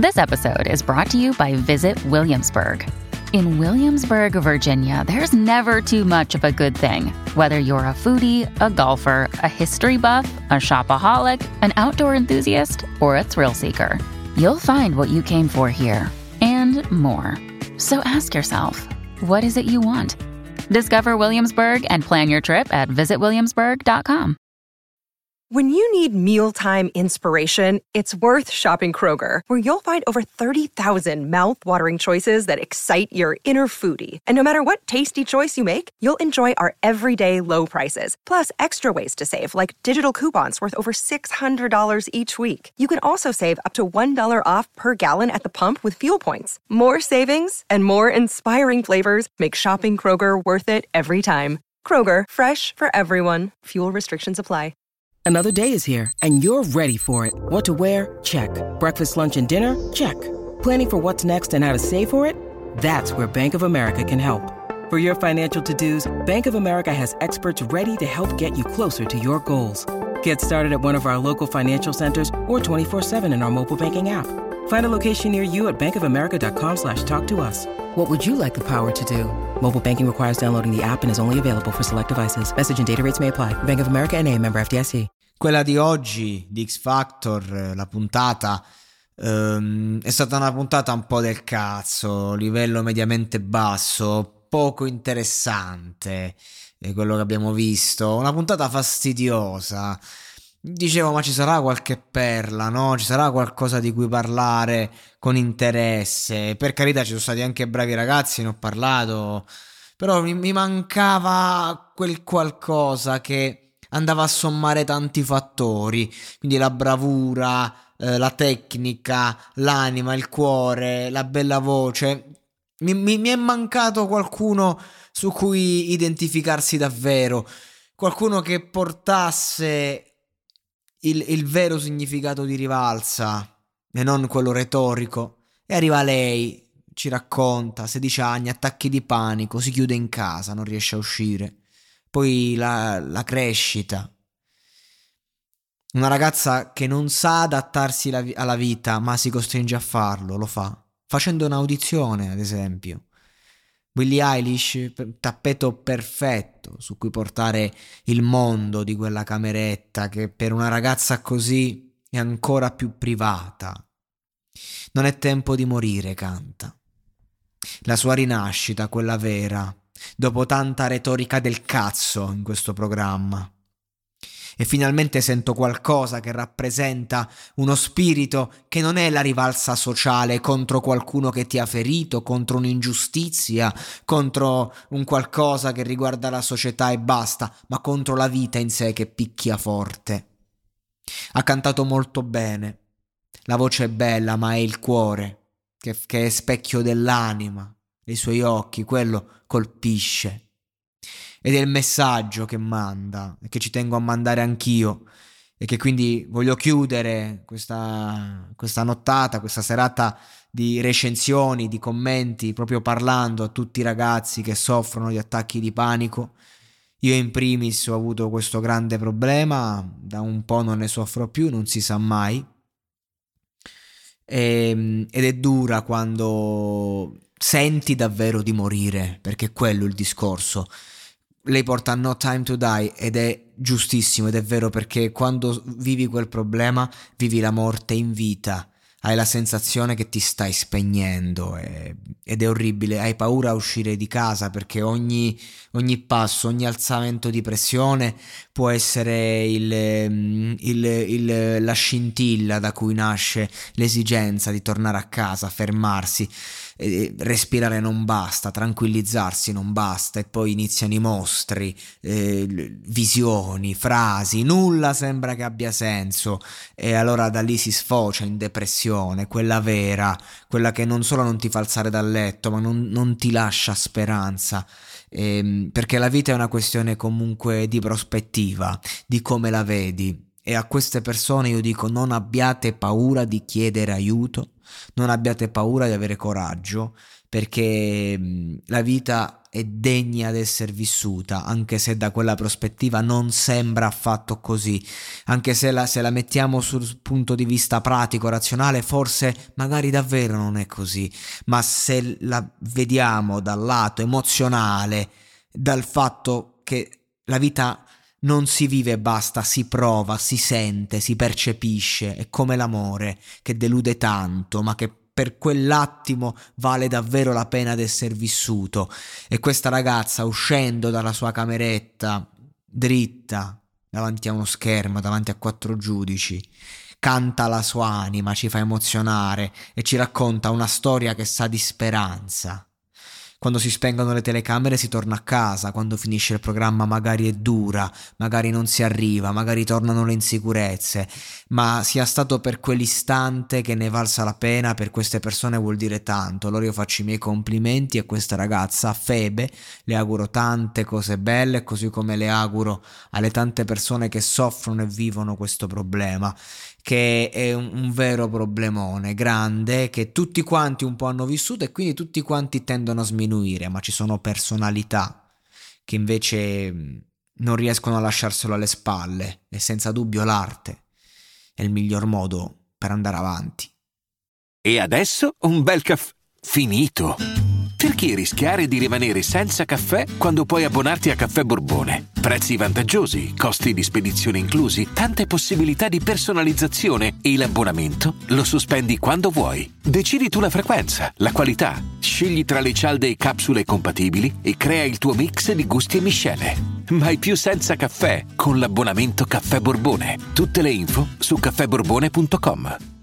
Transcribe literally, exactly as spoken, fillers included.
This episode is brought to you by Visit Williamsburg. In Williamsburg, Virginia, there's never too much of a good thing. Whether you're a foodie, a golfer, a history buff, a shopaholic, an outdoor enthusiast, or a thrill seeker, you'll find what you came for here and more. So ask yourself, what is it you want? Discover Williamsburg and plan your trip at visit williamsburg dot com. When you need mealtime inspiration, it's worth shopping Kroger, where you'll find over thirty thousand mouth-watering choices that excite your inner foodie. And no matter what tasty choice you make, you'll enjoy our everyday low prices, plus extra ways to save, like digital coupons worth over six hundred dollars each week. You can also save up to one dollar off per gallon at the pump with fuel points. More savings and more inspiring flavors make shopping Kroger worth it every time. Kroger, fresh for everyone. Fuel restrictions apply. Another day is here, and you're ready for it. What to wear? Check. Breakfast, lunch, and dinner? Check. Planning for what's next and how to save for it? That's where Bank of America can help. For your financial to-dos, Bank of America has experts ready to help get you closer to your goals. Get started at one of our local financial centers or twenty-four seven in our mobile banking app. Find a location near you at bankofamerica.com slash talk to us. What would you like the power to do? Mobile banking requires downloading the app and is only available for select devices. Message and data rates may apply. Bank of America N A, member F D I C. Quella di oggi di X Factor, la puntata, ehm, è stata una puntata un po' del cazzo, livello mediamente basso, poco interessante, è quello che abbiamo visto, una puntata fastidiosa. Dicevo, ma ci sarà qualche perla, no? Ci sarà qualcosa di cui parlare con interesse. Per carità, ci sono stati anche bravi ragazzi, ne ho parlato, però mi, mi mancava quel qualcosa che andava a sommare tanti fattori, quindi la bravura, eh, la tecnica, l'anima, il cuore, la bella voce. Mi, mi, mi è mancato qualcuno su cui identificarsi davvero, qualcuno che portasse il, il vero significato di Rivalsa e non quello retorico. E arriva lei, ci racconta, sedici anni, attacchi di panico, si chiude in casa, non riesce a uscire. Poi la, la crescita, una ragazza che non sa adattarsi la, alla vita, ma si costringe a farlo, lo fa, facendo un'audizione ad esempio. Billie Eilish, tappeto perfetto su cui portare il mondo di quella cameretta che per una ragazza così è ancora più privata. Non è tempo di morire, canta. La sua rinascita, quella vera, dopo tanta retorica del cazzo in questo programma. E finalmente sento qualcosa che rappresenta uno spirito che non è la rivalsa sociale contro qualcuno che ti ha ferito, contro un'ingiustizia, contro un qualcosa che riguarda la società e basta, ma contro la vita in sé che picchia forte. Ha cantato molto bene, la voce è bella, ma è il cuore che, che è specchio dell'anima, i suoi occhi, quello colpisce. Ed è il messaggio che manda e che ci tengo a mandare anch'io, e che quindi voglio chiudere questa, questa nottata, questa serata di recensioni, di commenti, proprio parlando a tutti i ragazzi che soffrono di attacchi di panico. Io in primis ho avuto questo grande problema, da un po' non ne soffro più, non si sa mai, e, ed è dura quando senti davvero di morire, perché è quello il discorso. Lei porta No Time to Die ed è giustissimo, ed è vero, perché quando vivi quel problema vivi la morte in vita, hai la sensazione che ti stai spegnendo e, ed è orribile, hai paura a uscire di casa perché ogni, ogni passo, ogni alzamento di pressione può essere il, il, il, la scintilla da cui nasce l'esigenza di tornare a casa, fermarsi. Eh, respirare non basta, tranquillizzarsi non basta, e poi iniziano i mostri, eh, visioni, frasi, nulla sembra che abbia senso, e allora da lì si sfocia in depressione, quella vera, quella che non solo non ti fa alzare dal letto, ma non, non ti lascia speranza, eh, perché la vita è una questione comunque di prospettiva, di come la vedi. e a queste persone io dico: non abbiate paura di chiedere aiuto, non abbiate paura di avere coraggio, perché la vita è degna di essere vissuta, anche se da quella prospettiva non sembra affatto così, anche se la, se la mettiamo sul punto di vista pratico, razionale, forse magari davvero non è così, ma se la vediamo dal lato emozionale, dal fatto che la vita non si vive e basta, si prova, si sente, si percepisce, è come l'amore che delude tanto, ma che per quell'attimo vale davvero la pena di essere vissuto. E questa ragazza, uscendo dalla sua cameretta, dritta, davanti a uno schermo, davanti a quattro giudici, canta la sua anima, ci fa emozionare e ci racconta una storia che sa di speranza. Quando si spengono le telecamere si torna a casa, quando finisce il programma magari è dura, magari non si arriva, magari tornano le insicurezze, ma sia stato per quell'istante che ne valsa la pena, per queste persone vuol dire tanto. Allora io faccio i miei complimenti a questa ragazza, a Febe, le auguro tante cose belle, così come le auguro alle tante persone che soffrono e vivono questo problema, che è un, un vero problemone grande, che tutti quanti un po' hanno vissuto e quindi tutti quanti tendono a sminuire, ma ci sono personalità che invece non riescono a lasciarselo alle spalle, e senza dubbio l'arte è il miglior modo per andare avanti. E adesso un bel caffè finito. Perché rischiare di rimanere senza caffè quando puoi abbonarti a Caffè Borbone? Prezzi vantaggiosi, costi di spedizione inclusi, tante possibilità di personalizzazione e l'abbonamento lo sospendi quando vuoi. Decidi tu la frequenza, la qualità, scegli tra le cialde e capsule compatibili e crea il tuo mix di gusti e miscele. Mai più senza caffè con l'abbonamento Caffè Borbone. Tutte le info su caffè borbone punto com.